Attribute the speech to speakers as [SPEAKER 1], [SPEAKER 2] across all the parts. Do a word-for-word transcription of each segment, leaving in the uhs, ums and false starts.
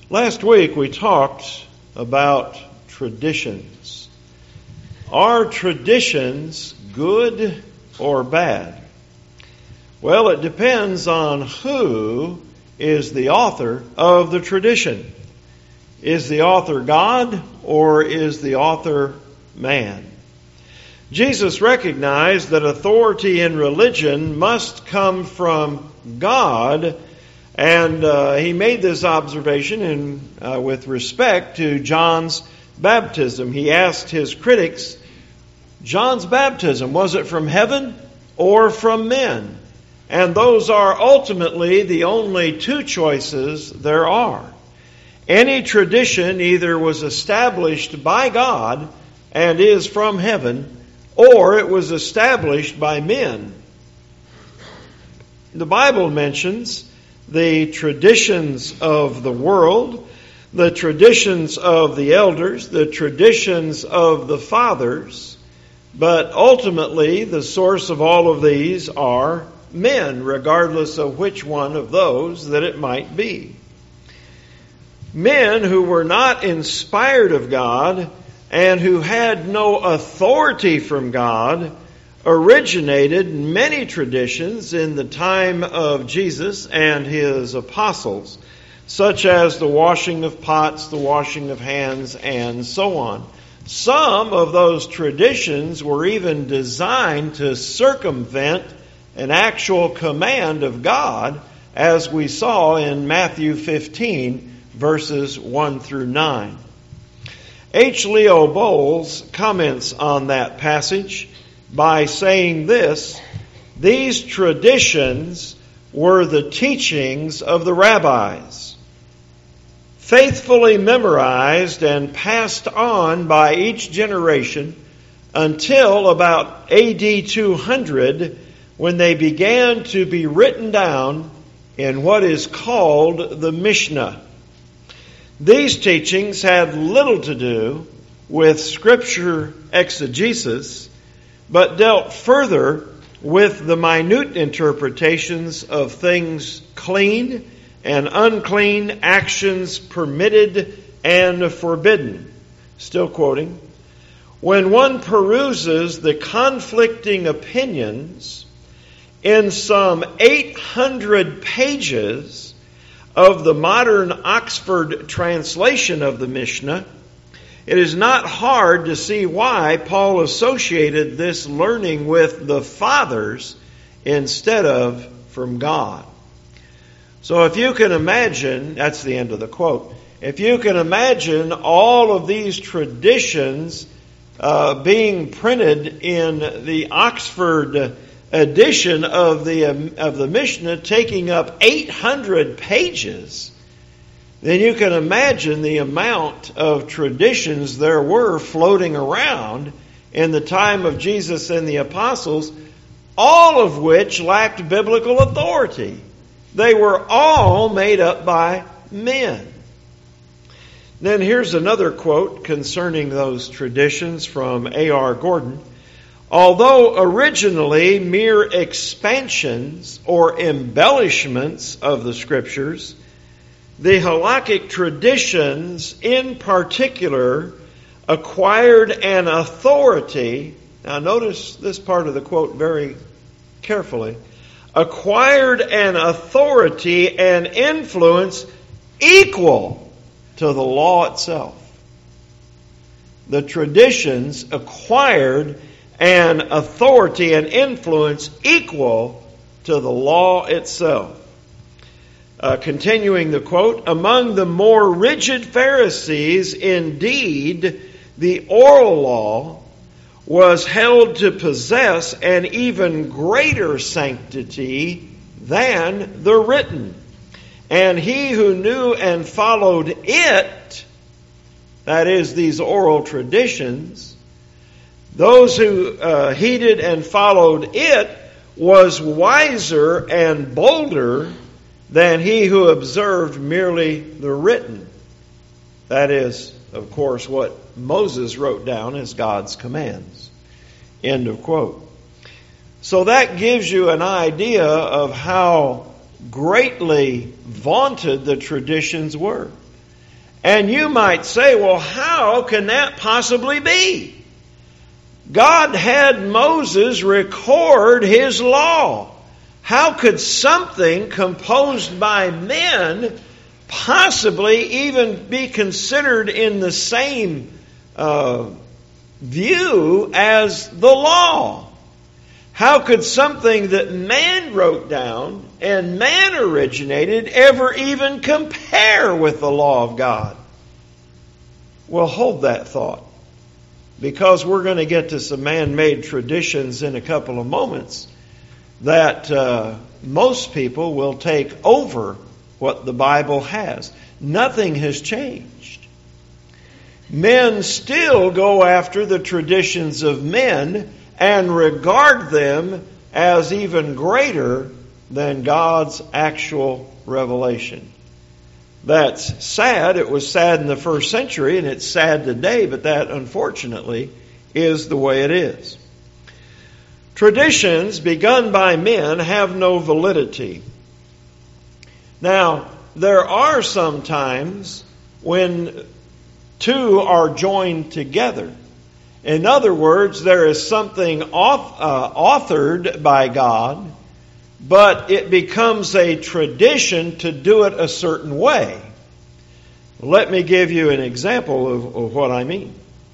[SPEAKER 1] Last week we talked about traditions. Are traditions good or bad? Well, it depends on who is the author of the tradition. Is the author God or is the author man? Jesus recognized that authority in religion must come from God, and uh, he made this observation in, uh, with respect to John's baptism. He asked his critics, John's baptism, was it from heaven or from men? And those are ultimately the only two choices there are. Any tradition either was established by God and is from heaven, or it was established by men. The Bible mentions the traditions of the world, the traditions of the elders, the traditions of the fathers, but ultimately the source of all of these are men, regardless of which one of those that it might be. Men who were not inspired of God and who had no authority from God originated many traditions in the time of Jesus and his apostles, such as the washing of pots, the washing of hands, and so on. Some of those traditions were even designed to circumvent an actual command of God, as we saw in Matthew fifteen, verses one through nine. H. Leo Bowles comments on that passage by saying this: these traditions were the teachings of the rabbis, faithfully memorized and passed on by each generation until about A D two hundred, when they began to be written down in what is called the Mishnah. These teachings had little to do with Scripture exegesis, but dealt further with the minute interpretations of things clean and unclean, actions permitted and forbidden. Still quoting, when one peruses the conflicting opinions in some eight hundred pages of the modern Oxford translation of the Mishnah, it is not hard to see why Paul associated this learning with the fathers instead of from God. So if you can imagine, that's the end of the quote, if you can imagine all of these traditions uh, being printed in the Oxford edition of the um, of the Mishnah, taking up eight hundred pages, then you can imagine the amount of traditions there were floating around in the time of Jesus and the apostles, all of which lacked biblical authority. They were all made up by men. Then here's another quote concerning those traditions from A R Gordon. Although originally mere expansions or embellishments of the Scriptures, the halakhic traditions in particular acquired an authority. Now notice this part of the quote very carefully. Acquired an authority and influence equal to the law itself. The traditions acquired an authority and influence equal to the law itself. Uh, continuing the quote, among the more rigid Pharisees, indeed, the oral law was held to possess an even greater sanctity than the written. And he who knew and followed it, that is, these oral traditions, those who uh, heeded and followed it was wiser and bolder than he who observed merely the written. That is, of course, what Moses wrote down as God's commands. End of quote. So that gives you an idea of how greatly vaunted the traditions were. And you might say, well, how can that possibly be? God had Moses record his law. How could something composed by men possibly even be considered in the same uh, view as the law? How could something that man wrote down and man originated ever even compare with the law of God? Well, hold that thought, because we're going to get to some man-made traditions in a couple of moments that uh, most people will take over what the Bible has. Nothing has changed. Men still go after the traditions of men and regard them as even greater than God's actual revelation. That's sad. It was sad in the first century, and it's sad today, but that, unfortunately, is the way it is. Traditions begun by men have no validity. Now, there are some times when two are joined together. In other words, there is something auth- uh, authored by God, but it becomes a tradition to do it a certain way. Let me give you an example of, of what I mean.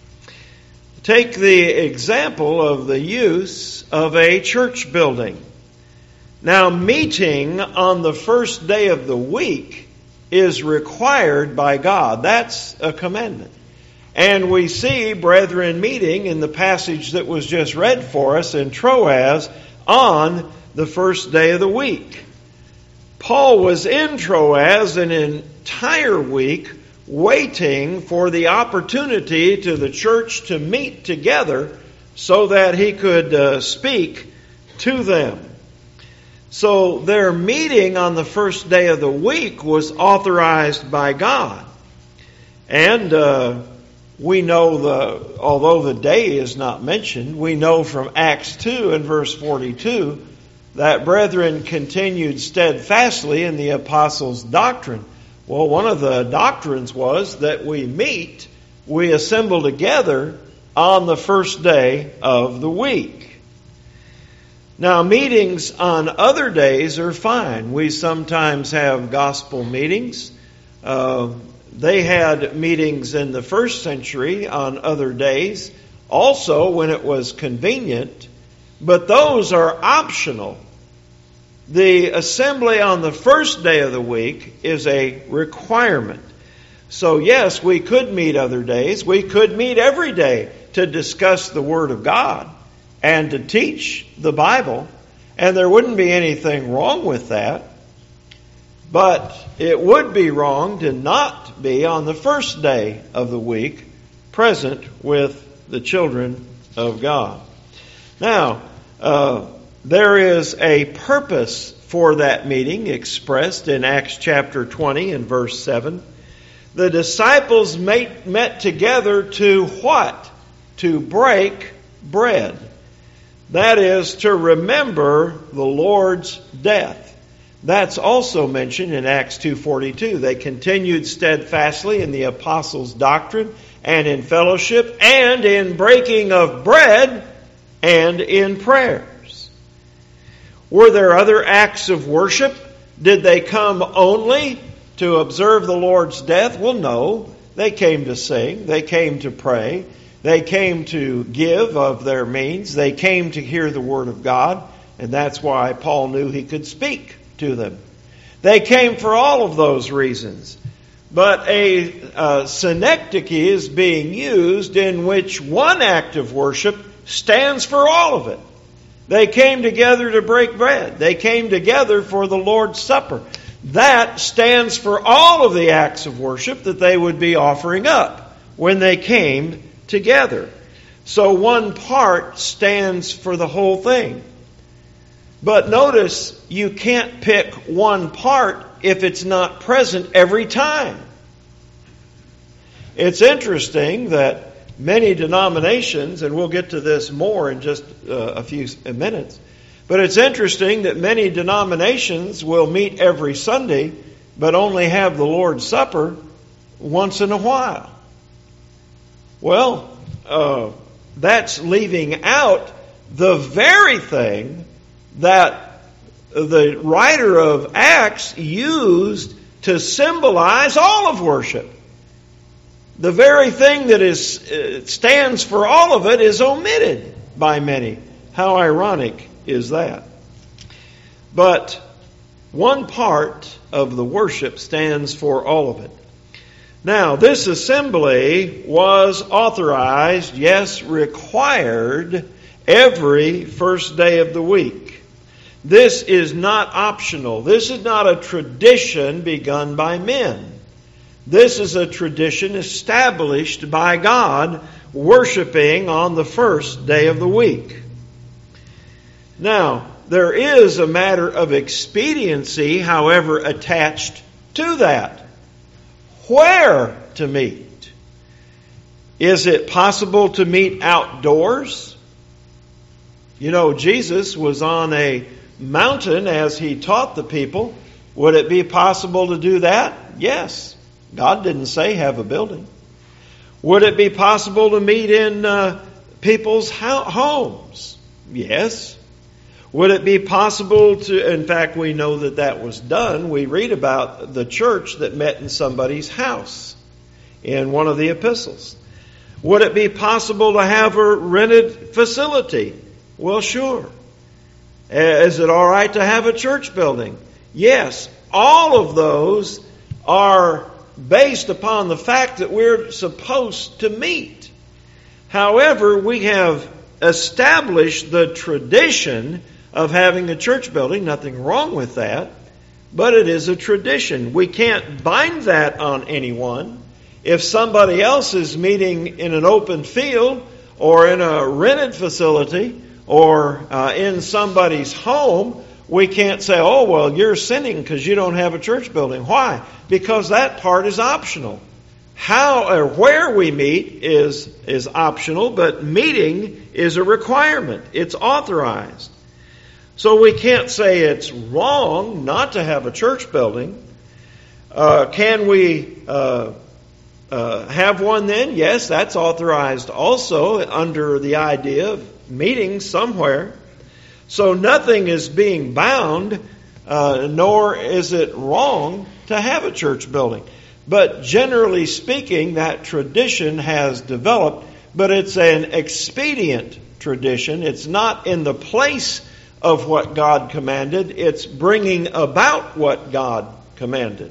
[SPEAKER 1] Take the example of the use of a church building. Now, meeting on the first day of the week is required by God. That's a commandment. And we see brethren meeting in the passage that was just read for us in Troas on the first day of the week. Paul was in Troas an entire week waiting for the opportunity to the church to meet together so that he could uh, speak to them. So their meeting on the first day of the week was authorized by God. And uh, we know, the although the day is not mentioned, we know from Acts two and verse forty-two that brethren continued steadfastly in the apostles' doctrine. Well, one of the doctrines was that we meet, we assemble together on the first day of the week. Now, meetings on other days are fine. We sometimes have gospel meetings. Uh, they had meetings in the first century on other days, also when it was convenient, but those are optional. The assembly on the first day of the week is a requirement. So yes, we could meet other days. We could meet every day to discuss the Word of God and to teach the Bible. And there wouldn't be anything wrong with that. But it would be wrong to not be on the first day of the week present with the children of God. Now, uh, there is a purpose for that meeting expressed in Acts chapter twenty and verse seven. The disciples met, met together to what? To break bread. That is, to remember the Lord's death. That's also mentioned in Acts two forty-two. They continued steadfastly in the apostles' doctrine and in fellowship and in breaking of bread and in prayers. Were there other acts of worship? Did they come only to observe the Lord's death? Well, no. They came to sing. They came to pray. They came to give of their means. They came to hear the Word of God. And that's why Paul knew he could speak to them. They came for all of those reasons. But a uh, synecdoche is being used in which one act of worship stands for all of it. They came together to break bread. They came together for the Lord's Supper. That stands for all of the acts of worship that they would be offering up when they came together. So one part stands for the whole thing. But notice, you can't pick one part if it's not present every time. It's interesting that many denominations, and we'll get to this more in just uh, a few minutes, but it's interesting that many denominations will meet every Sunday, but only have the Lord's Supper once in a while. Well, uh, that's leaving out the very thing that the writer of Acts used to symbolize all of worship. The very thing that is uh, stands for all of it is omitted by many. How ironic is that? But one part of the worship stands for all of it. Now, this assembly was authorized, yes, required, every first day of the week. This is not optional. This is not a tradition begun by men. This is a tradition established by God, worshiping on the first day of the week. Now, there is a matter of expediency, however, attached to that. Where to meet? Is it possible to meet outdoors? You know, Jesus was on a mountain as He taught the people. Would it be possible to do that? Yes. God didn't say have a building. Would it be possible to meet in uh, people's ho- homes? Yes. Would it be possible to, in fact, we know that that was done. We read about the church that met in somebody's house in one of the epistles. Would it be possible to have a rented facility? Well, sure. Is it all right to have a church building? Yes. All of those are based upon the fact that we're supposed to meet. However, we have established the tradition of having a church building. Nothing wrong with that, but it is a tradition. We can't bind that on anyone. If somebody else is meeting in an open field or in a rented facility or uh, in somebody's home, we can't say, oh, well, you're sinning because you don't have a church building. Why? Because that part is optional. How or where we meet is, is optional, but meeting is a requirement. It's authorized. So we can't say it's wrong not to have a church building. Uh, can we uh, uh, have one then? Yes, that's authorized also under the idea of meeting somewhere. So nothing is being bound, uh, nor is it wrong to have a church building. But generally speaking, that tradition has developed, but it's an expedient tradition. It's not in the place of what God commanded. It's bringing about what God commanded.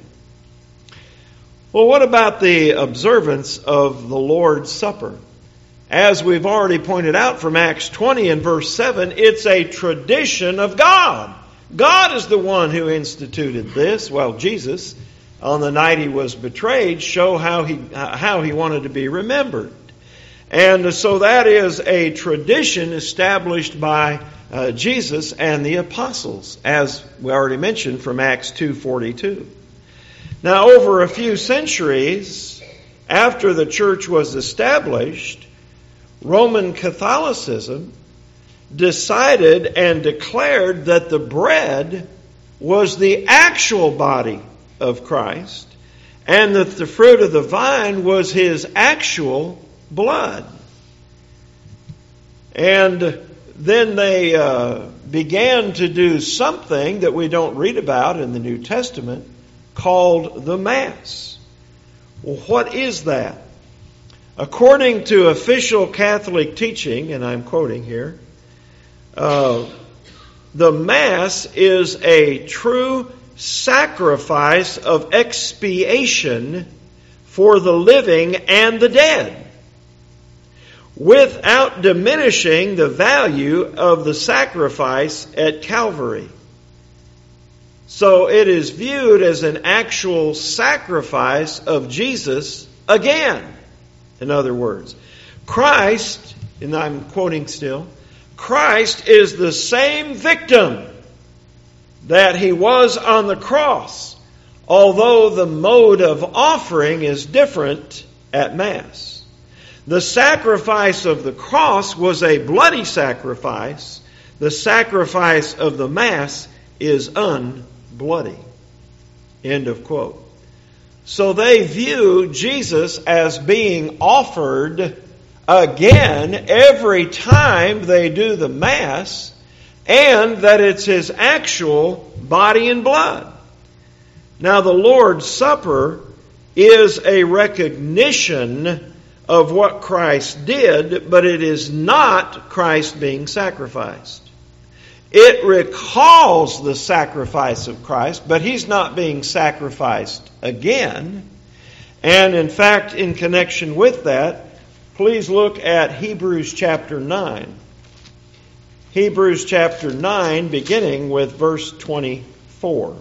[SPEAKER 1] Well, what about the observance of the Lord's Supper? As we've already pointed out from Acts twenty and verse seven, it's a tradition of God. God is the one who instituted this. Well, Jesus, on the night He was betrayed, show how he how he wanted to be remembered. And so that is a tradition established by uh, Jesus and the apostles, as we already mentioned from Acts two forty-two. Now, over a few centuries after the church was established, Roman Catholicism decided and declared that the bread was the actual body of Christ and that the fruit of the vine was His actual blood. And then they uh, began to do something that we don't read about in the New Testament called the Mass. Well, what is that? According to official Catholic teaching, and I'm quoting here, uh, the Mass is a true sacrifice of expiation for the living and the dead, without diminishing the value of the sacrifice at Calvary. So it is viewed as an actual sacrifice of Jesus again. In other words, Christ, and I'm quoting still, Christ is the same victim that He was on the cross, although the mode of offering is different at Mass. The sacrifice of the cross was a bloody sacrifice. The sacrifice of the Mass is unbloody. End of quote. So they view Jesus as being offered again every time they do the Mass, and that it's His actual body and blood. Now, the Lord's Supper is a recognition of what Christ did, but it is not Christ being sacrificed. It recalls the sacrifice of Christ, but He's not being sacrificed again. And in fact, in connection with that, please look at Hebrews chapter nine. Hebrews chapter nine, beginning with verse twenty-four.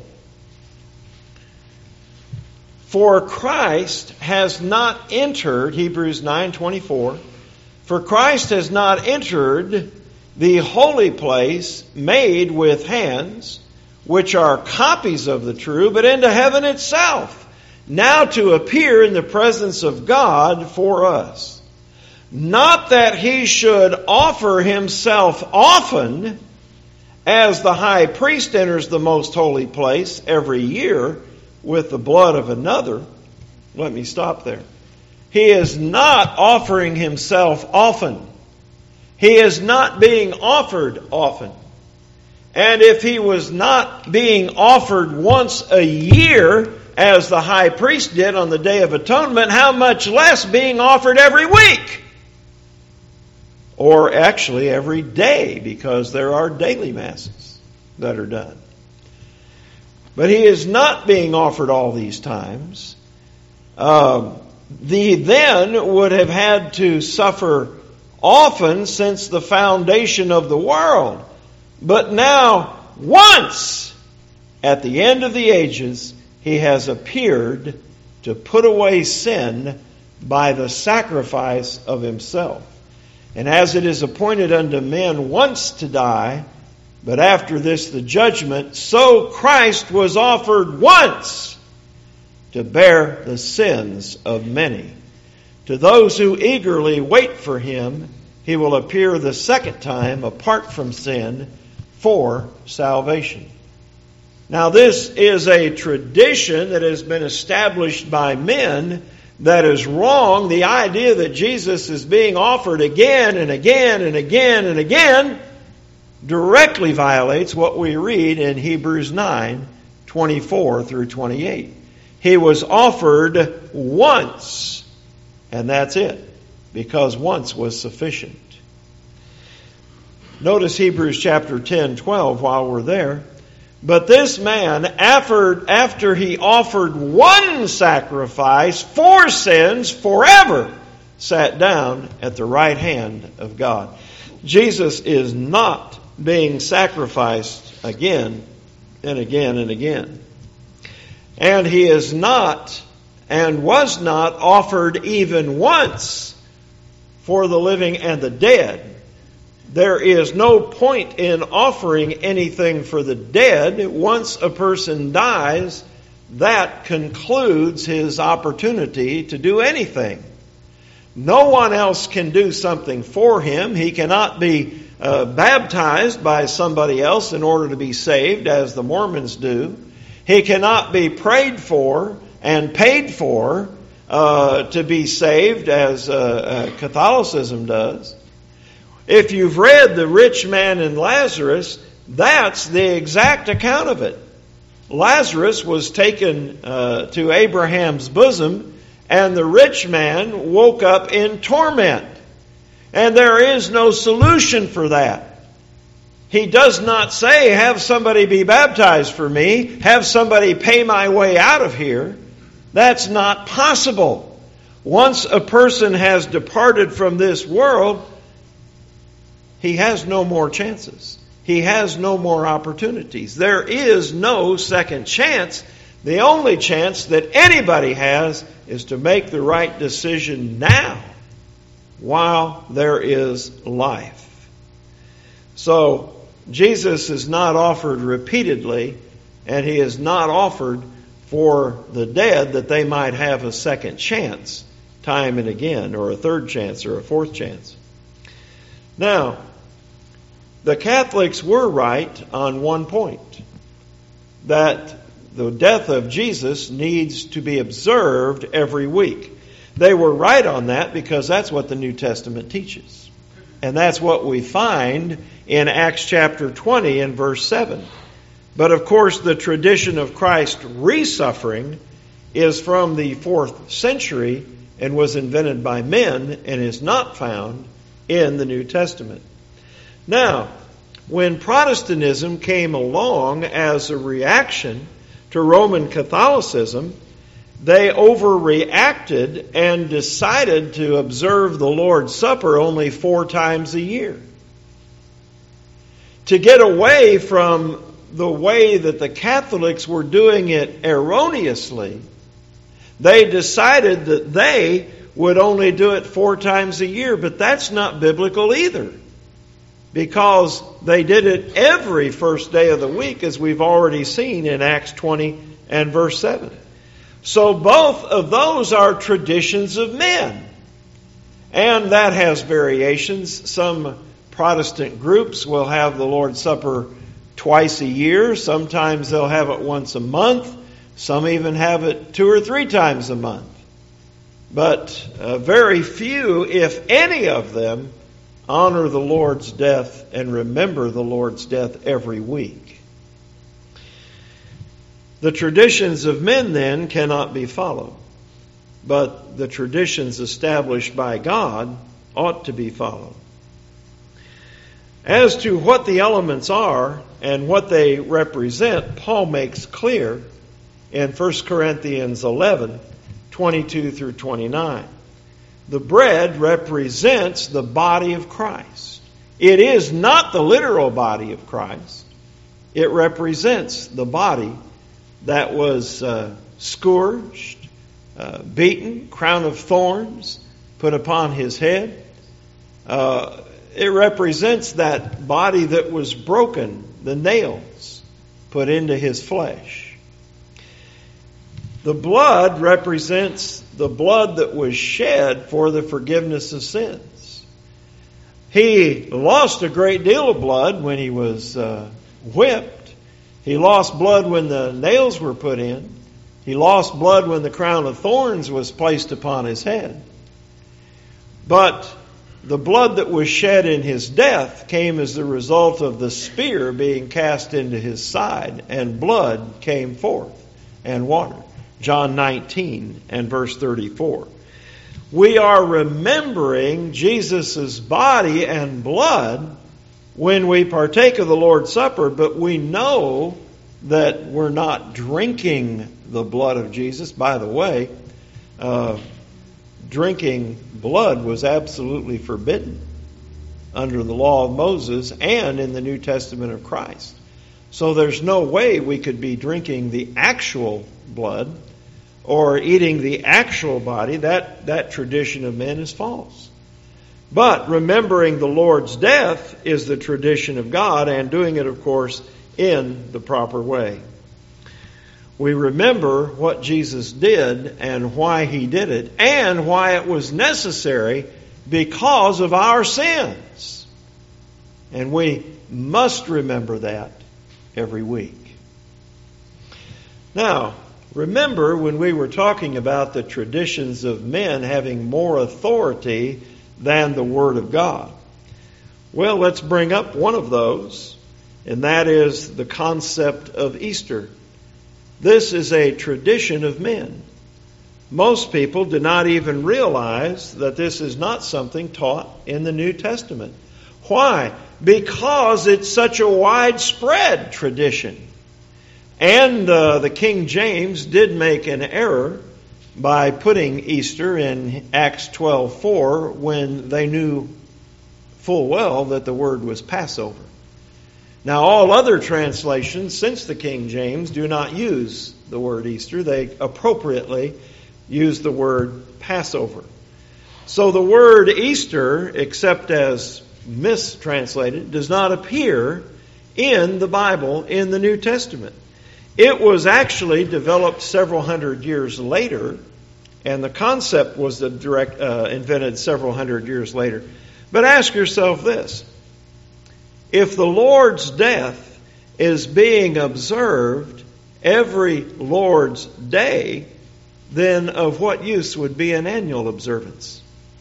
[SPEAKER 1] For Christ has not entered, Hebrews nine twenty-four, for Christ has not entered the holy place made with hands, which are copies of the true, but into heaven itself, now to appear in the presence of God for us. Not that He should offer Himself often, as the high priest enters the most holy place every year with the blood of another. Let me stop there. He is not offering Himself often. He is not being offered often. And if He was not being offered once a year, as the high priest did on the Day of Atonement, how much less being offered every week? Or actually every day, because there are daily Masses that are done. But He is not being offered all these times. Um, the then would have had to suffer often since the foundation of the world. But now, once, at the end of the ages, He has appeared to put away sin by the sacrifice of Himself. And as it is appointed unto men once to die, but after this the judgment, so Christ was offered once to bear the sins of many. To those who eagerly wait for Him, He will appear the second time apart from sin for salvation. Now, this is a tradition that has been established by men that is wrong. The idea that Jesus is being offered again and again and again and again directly violates what we read in Hebrews nine twenty-four through twenty-eight. He was offered once, and that's it, because once was sufficient. Notice Hebrews chapter ten twelve while we're there. But this man, after, after he offered one sacrifice for sins forever, sat down at the right hand of God. Jesus is not being sacrificed again and again and again. And He is not and was not offered even once for the living and the dead. There is no point in offering anything for the dead. Once a person dies, that concludes his opportunity to do anything. No one else can do something for him. He cannot be uh, baptized by somebody else in order to be saved, as the Mormons do. He cannot be prayed for and paid for uh, to be saved, as uh, uh, Catholicism does. If you've read The Rich Man and Lazarus, that's the exact account of it. Lazarus was taken uh, to Abraham's bosom, and the rich man woke up in torment. And there is no solution for that. He does not say, have somebody be baptized for me, have somebody pay my way out of here. That's not possible. Once a person has departed from this world, he has no more chances. He has no more opportunities. There is no second chance. The only chance that anybody has is to make the right decision now, while there is life. So, Jesus is not offered repeatedly, and He is not offered for the dead that they might have a second chance time and again, or a third chance, or a fourth chance. Now, the Catholics were right on one point, that the death of Jesus needs to be observed every week. They were right on that because that's what the New Testament teaches. And that's what we find in Acts chapter twenty and verse seven. But of course, the tradition of Christ re-suffering is from the fourth century and was invented by men and is not found in the New Testament. Now, when Protestantism came along as a reaction to Roman Catholicism, they overreacted and decided to observe the Lord's Supper only four times a year. To get away from the way that the Catholics were doing it erroneously, they decided that they would only do it four times a year, but that's not biblical either, because they did it every first day of the week, as we've already seen in Acts twenty and verse seven. So both of those are traditions of men, and that has variations. Some Protestant groups will have the Lord's Supper twice a year. Sometimes they'll have it once a month. Some even have it two or three times a month. But uh, very few, if any of them, honor the Lord's death and remember the Lord's death every week. The traditions of men then cannot be followed, but the traditions established by God ought to be followed. As to what the elements are and what they represent, Paul makes clear in First Corinthians eleven, twenty-two through twenty-nine. The bread represents the body of Christ. It is not the literal body of Christ. It represents the body that was uh, scourged, uh, beaten, crown of thorns put upon his head. Uh, it represents that body that was broken, the nails put into his flesh. The blood represents the blood that was shed for the forgiveness of sins. He lost a great deal of blood when he was uh, whipped. He lost blood when the nails were put in. He lost blood when the crown of thorns was placed upon his head. But the blood that was shed in his death came as the result of the spear being cast into his side, and blood came forth and water. John nineteen and verse thirty-four. We are remembering Jesus' body and blood when we partake of the Lord's Supper, but we know that we're not drinking the blood of Jesus. By the way, uh, drinking blood was absolutely forbidden under the law of Moses and in the New Testament of Christ. So there's no way we could be drinking the actual blood or eating the actual body. That, that tradition of men is false. But remembering the Lord's death is the tradition of God, and doing it, of course, in the proper way. We remember what Jesus did and why he did it, and why it was necessary because of our sins. And we must remember that every week. Now, remember when we were talking about the traditions of men having more authority than the Word of God. Well, let's bring up one of those, and that is the concept of Easter. This is a tradition of men. Most people do not even realize that this is not something taught in the New Testament. Why? Because it's such a widespread tradition. And uh, the King James did make an error by putting Easter in Acts twelve four when they knew full well that the word was Passover. Now, all other translations since the King James do not use the word Easter. They appropriately use the word Passover. So the word Easter, except as mistranslated, does not appear in the Bible in the New Testament. It was actually developed several hundred years later, and the concept was the direct, uh, invented several hundred years later. But ask yourself this. If the Lord's death is being observed every Lord's Day, then of what use would be an annual observance?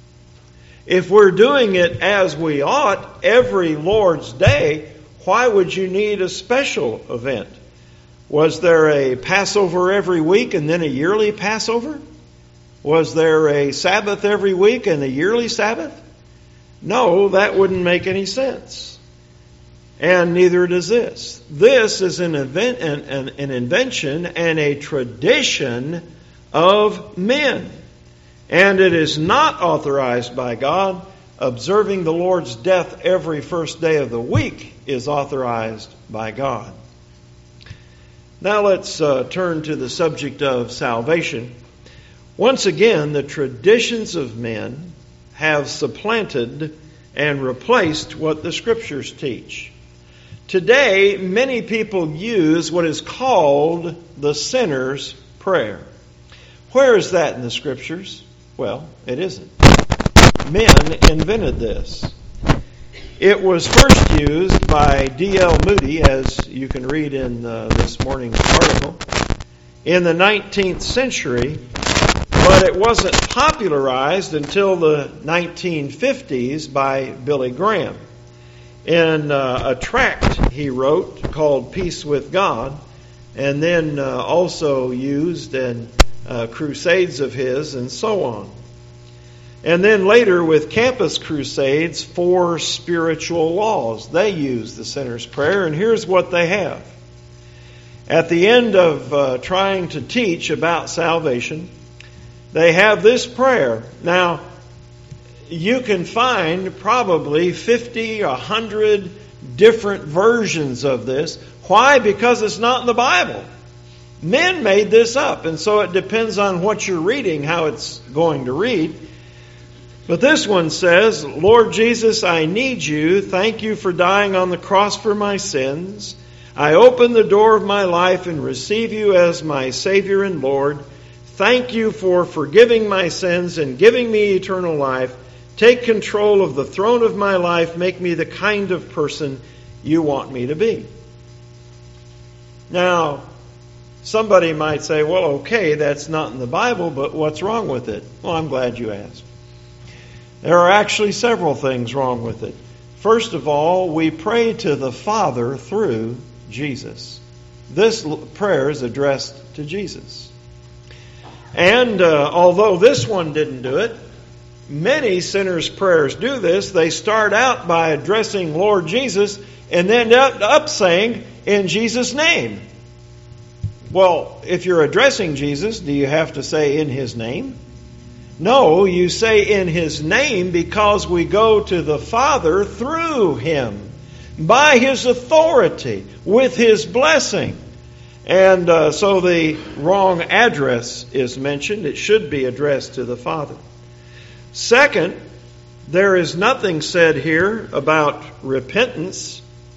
[SPEAKER 1] If we're doing it as we ought every Lord's Day, why would you need a special event? Was there a Passover every week and then a yearly Passover? Was there a Sabbath every week and a yearly Sabbath? No, that wouldn't make any sense. And neither does this. This is an, event, an, an, an invention and a tradition of men. And it is not authorized by God. Observing the Lord's death every first day of the week is authorized by God. Now let's uh, turn to the subject of salvation. Once again, the traditions of men have supplanted and replaced what the Scriptures teach. Today, many people use what is called the sinner's prayer. Where is that in the Scriptures? Well, it isn't. Men invented this. It was first used by D L Moody, as you can read in uh, this morning's article, in the nineteenth century, but it wasn't popularized until the nineteen fifties by Billy Graham. In uh, a tract he wrote called Peace with God, and then uh, also used in uh, crusades of his and so on. And then later with campus crusades for spiritual laws, they use the sinner's prayer, and here's what they have. At the end of uh, trying to teach about salvation, they have this prayer. Now, you can find probably fifty, one hundred different versions of this. Why? Because it's not in the Bible. Men made this up, and so it depends on what you're reading, how it's going to read. But this one says, Lord Jesus, I need you. Thank you for dying on the cross for my sins. I open the door of my life and receive you as my Savior and Lord. Thank you for forgiving my sins and giving me eternal life. Take control of the throne of my life. Make me the kind of person you want me to be. Now, somebody might say, well, okay, that's not in the Bible, but what's wrong with it? Well, I'm glad you asked. There are actually several things wrong with it. First of all, we pray to the Father through Jesus. This prayer is addressed to Jesus. And uh, although this one didn't do it, many sinners' prayers do this. They start out by addressing Lord Jesus and then end up saying, in Jesus' name. Well, if you're addressing Jesus, do you have to say in His name? No, you say in His name because we go to the Father through Him, by His authority, with His blessing. And uh, so the wrong address is mentioned. It should be addressed to the Father. Second, there is nothing said here about repentance.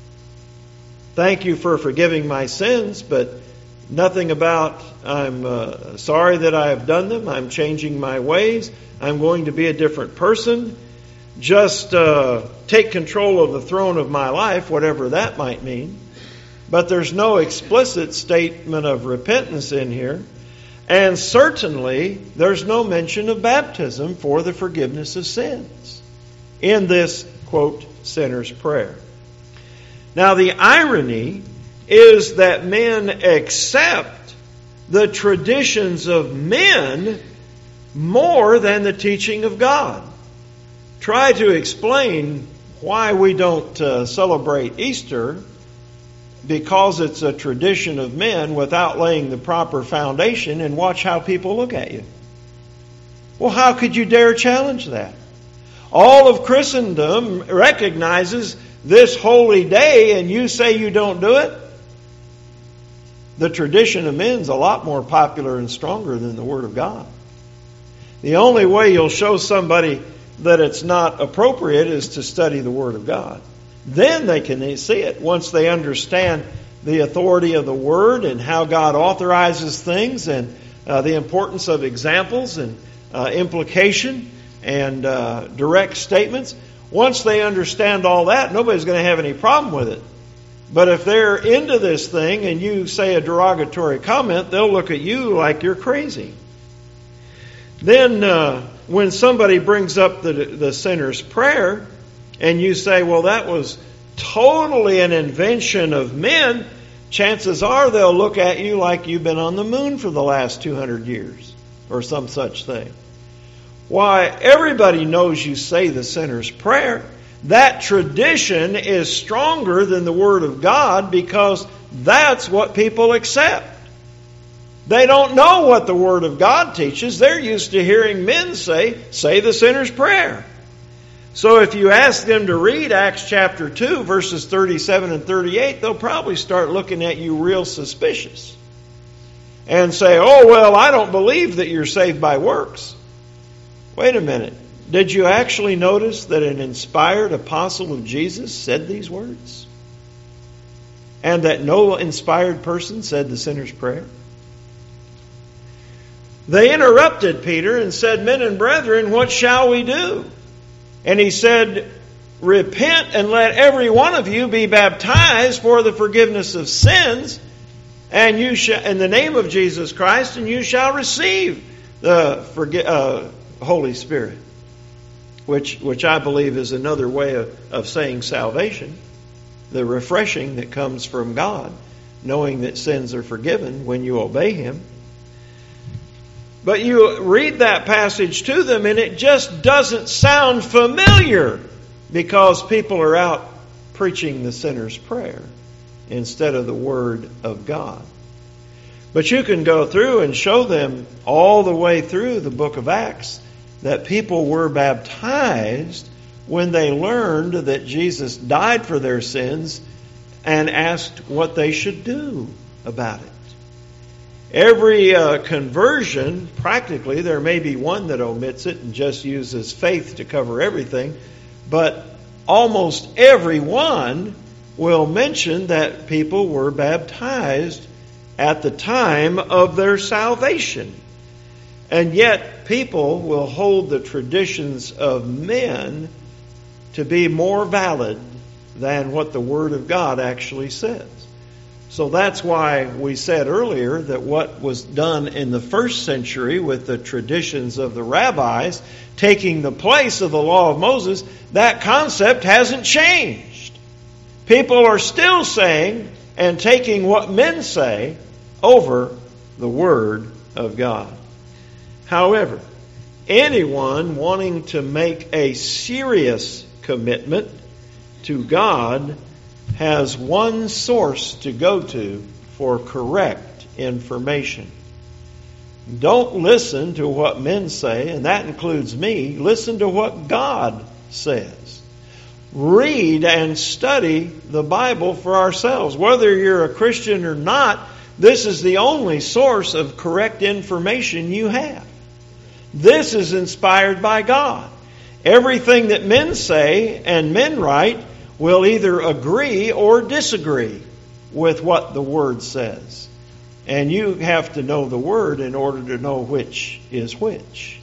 [SPEAKER 1] Thank you for forgiving my sins, but nothing about, I'm uh, sorry that I have done them. I'm changing my ways. I'm going to be a different person. Just uh, take control of the throne of my life, whatever that might mean. But there's no explicit statement of repentance in here. And certainly, there's no mention of baptism for the forgiveness of sins in this, quote, sinner's prayer. Now, the irony is that men accept the traditions of men more than the teaching of God. Try to explain why we don't uh, celebrate Easter because it's a tradition of men without laying the proper foundation, and watch how people look at you. Well, how could you dare challenge that? All of Christendom recognizes this holy day, and you say you don't do it? The tradition of men is a lot more popular and stronger than the Word of God. The only way you'll show somebody that it's not appropriate is to study the Word of God. Then they can see it once they understand the authority of the Word and how God authorizes things and uh, the importance of examples and uh, implication and uh, direct statements. Once they understand all that, nobody's going to have any problem with it. But if they're into this thing and you say a derogatory comment, they'll look at you like you're crazy. Then uh, when somebody brings up the, the sinner's prayer and you say, well, that was totally an invention of men, chances are they'll look at you like you've been on the moon for the last two hundred years or some such thing. Why, everybody knows you say the sinner's prayer. That tradition is stronger than the Word of God because that's what people accept. They don't know what the Word of God teaches. They're used to hearing men say, say the sinner's prayer. So if you ask them to read Acts chapter two, verses thirty-seven and thirty-eight, they'll probably start looking at you real suspicious and say, oh, well, I don't believe that you're saved by works. Wait a minute. Did you actually notice that an inspired apostle of Jesus said these words? And that no inspired person said the sinner's prayer? They interrupted Peter and said, men and brethren, what shall we do? And he said, repent and let every one of you be baptized for the forgiveness of sins, and you shall, in the name of Jesus Christ, and you shall receive the forgi- uh, Holy Spirit, which which I believe is another way of, of saying salvation, the refreshing that comes from God, knowing that sins are forgiven when you obey Him. But you read that passage to them and it just doesn't sound familiar because people are out preaching the sinner's prayer instead of the Word of God. But you can go through and show them all the way through the book of Acts that people were baptized when they learned that Jesus died for their sins and asked what they should do about it. Every uh, conversion, practically, there may be one that omits it and just uses faith to cover everything, but almost every one will mention that people were baptized at the time of their salvation. And yet, people will hold the traditions of men to be more valid than what the Word of God actually says. So that's why we said earlier that what was done in the first century with the traditions of the rabbis taking the place of the law of Moses, that concept hasn't changed. People are still saying and taking what men say over the Word of God. However, anyone wanting to make a serious commitment to God has one source to go to for correct information. Don't listen to what men say, and that includes me. Listen to what God says. Read and study the Bible for ourselves. Whether you're a Christian or not, this is the only source of correct information you have. This is inspired by God. Everything that men say and men write will either agree or disagree with what the Word says. And you have to know the Word in order to know which is which.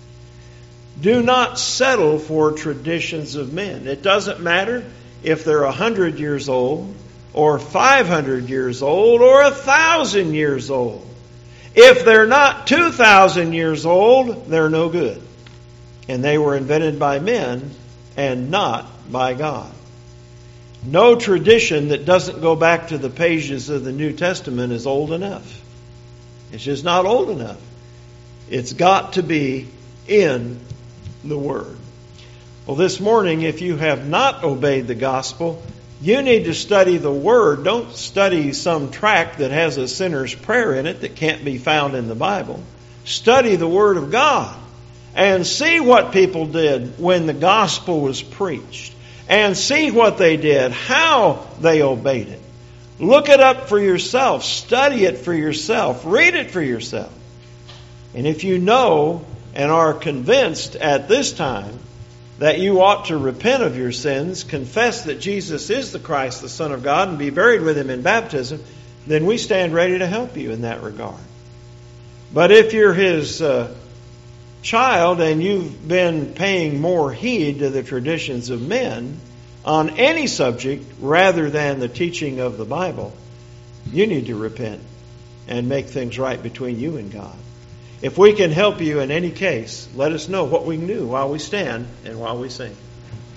[SPEAKER 1] Do not settle for traditions of men. It doesn't matter if they're a hundred years old or five hundred years old or a thousand years old. If they're not two thousand years old, they're no good. And they were invented by men and not by God. No tradition that doesn't go back to the pages of the New Testament is old enough. It's just not old enough. It's got to be in the Word. Well, this morning, if you have not obeyed the gospel, you need to study the Word. Don't study some tract that has a sinner's prayer in it that can't be found in the Bible. Study the Word of God and see what people did when the gospel was preached. And see what they did, how they obeyed it. Look it up for yourself. Study it for yourself. Read it for yourself. And if you know and are convinced at this time that you ought to repent of your sins, confess that Jesus is the Christ, the Son of God, and be buried with Him in baptism, then we stand ready to help you in that regard. But if you're His uh, child and you've been paying more heed to the traditions of men, on any subject rather than the teaching of the Bible, you need to repent and make things right between you and God. If we can help you in any case, let us know what we can do while we stand and while we sing.